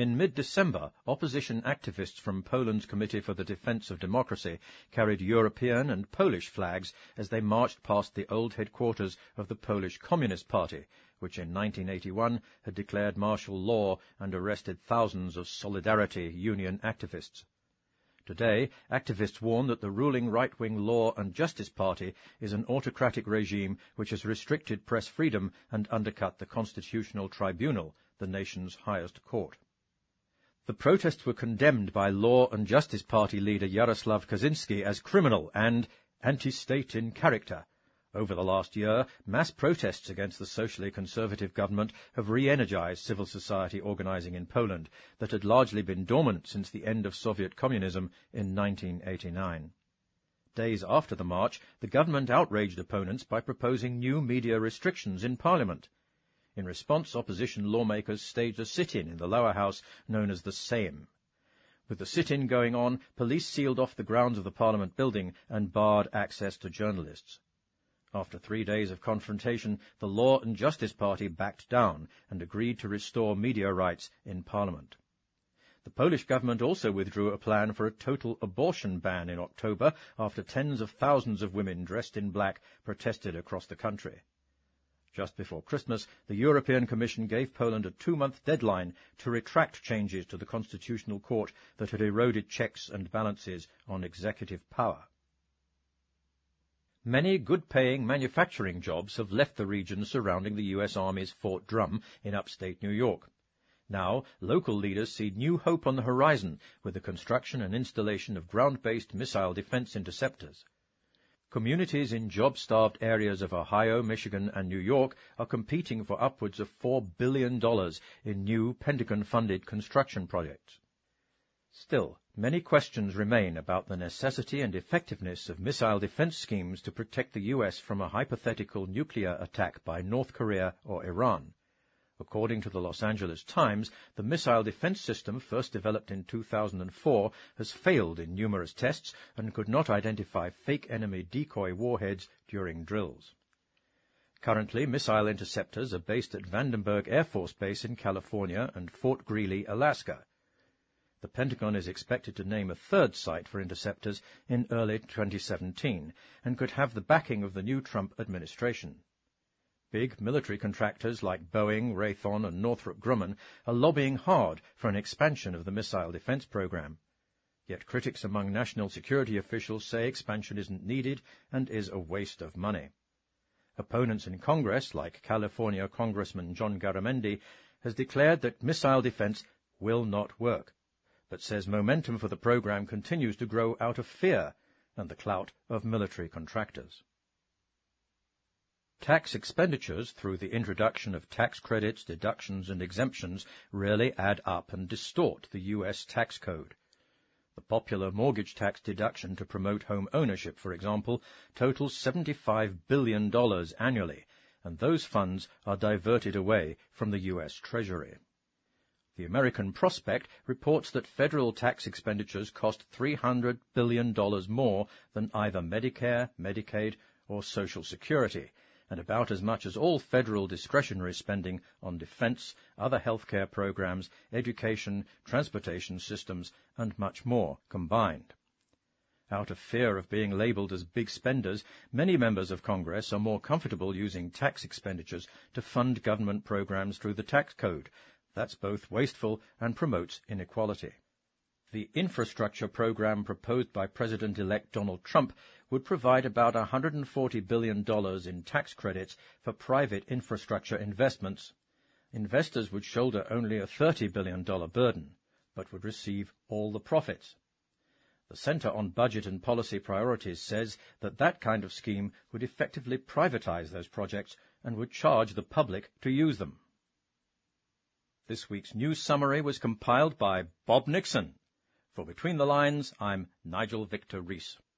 In mid-December, opposition activists from Poland's Committee for the Defence of Democracy carried European and Polish flags as they marched past the old headquarters of the Polish Communist Party, which in 1981 had declared martial law and arrested thousands of Solidarity Union activists. Today, activists warn that the ruling right-wing Law and Justice Party is an autocratic regime which has restricted press freedom and undercut the Constitutional Tribunal, the nation's highest court. The protests were condemned by Law and Justice Party leader Jarosław Kaczynski as criminal and anti-state in character. Over the last year, mass protests against the socially conservative government have re-energized civil society organizing in Poland that had largely been dormant since the end of Soviet communism in 1989. Days after the march, the government outraged opponents by proposing new media restrictions in Parliament. In response, opposition lawmakers staged a sit-in in the lower house known as the Sejm. With the sit-in going on, police sealed off the grounds of the Parliament building and barred access to journalists. After 3 days of confrontation, the Law and Justice Party backed down and agreed to restore media rights in Parliament. The Polish government also withdrew a plan for a total abortion ban in October after tens of thousands of women dressed in black protested across the country. Just before Christmas, the European Commission gave Poland a 2-month deadline to retract changes to the Constitutional Court that had eroded checks and balances on executive power. Many good-paying manufacturing jobs have left the region surrounding the U.S. Army's Fort Drum in upstate New York. Now, local leaders see new hope on the horizon with the construction and installation of ground-based missile defense interceptors. Communities in job-starved areas of Ohio, Michigan, and New York are competing for upwards of $4 billion in new Pentagon-funded construction projects. Still, many questions remain about the necessity and effectiveness of missile defense schemes to protect the U.S. from a hypothetical nuclear attack by North Korea or Iran. According to the Los Angeles Times, the missile defense system, first developed in 2004, has failed in numerous tests and could not identify fake enemy decoy warheads during drills. Currently, missile interceptors are based at Vandenberg Air Force Base in California and Fort Greely, Alaska. The Pentagon is expected to name a third site for interceptors in early 2017 and could have the backing of the new Trump administration. Big military contractors like Boeing, Raytheon, and Northrop Grumman are lobbying hard for an expansion of the missile defense program. Yet critics among national security officials say expansion isn't needed and is a waste of money. Opponents in Congress, like California Congressman John Garamendi, has declared that missile defense will not work, but says momentum for the program continues to grow out of fear and the clout of military contractors. Tax expenditures through the introduction of tax credits, deductions, and exemptions rarely add up and distort the U.S. tax code. The popular mortgage tax deduction to promote home ownership, for example, totals $75 billion annually, and those funds are diverted away from the U.S. Treasury. The American Prospect reports that federal tax expenditures cost $300 billion more than either Medicare, Medicaid, or Social Security, and about as much as all federal discretionary spending on defense, other healthcare programs, education, transportation systems, and much more combined. Out of fear of being labeled as big spenders, many members of Congress are more comfortable using tax expenditures to fund government programs through the tax code. That's both wasteful and promotes inequality. The infrastructure program proposed by President-elect Donald Trump would provide about $140 billion in tax credits for private infrastructure investments. Investors would shoulder only a $30 billion burden, but would receive all the profits. The Center on Budget and Policy Priorities says that that kind of scheme would effectively privatize those projects and would charge the public to use them. This week's news summary was compiled by Bob Nixon. For Between the Lines, I'm Nigel Victor Rees.